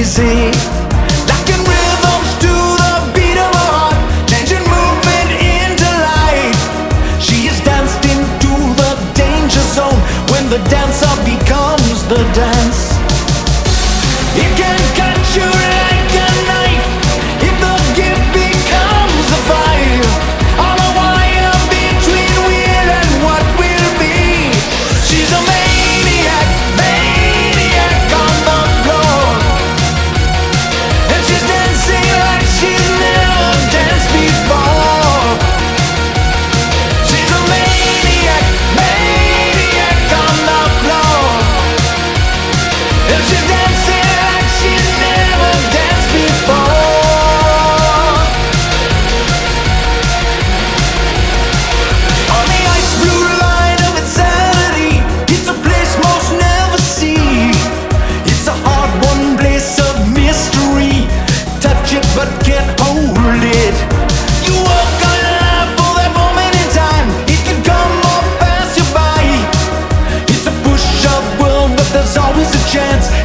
crazy. Locking rhythms to the beat of her heart, changing movement into life. She has danced into the danger zone when the dancer becomes the dance. It can cut you like a knife if the gift becomes a fire. On a wire between will and what will be. She's a maniac, maniac on the floor. And she's dancing like she's never danced before. She's a maniac, maniac on the floor. And she's dancing like she's never danced before. On the ice blue line of insanity, it's a place most never see. It's a hard-won place of mystery. Touch it but can't hold it. You walk alive for that moment in time. It can come or pass you by. It's a push-up world, but there's always a chance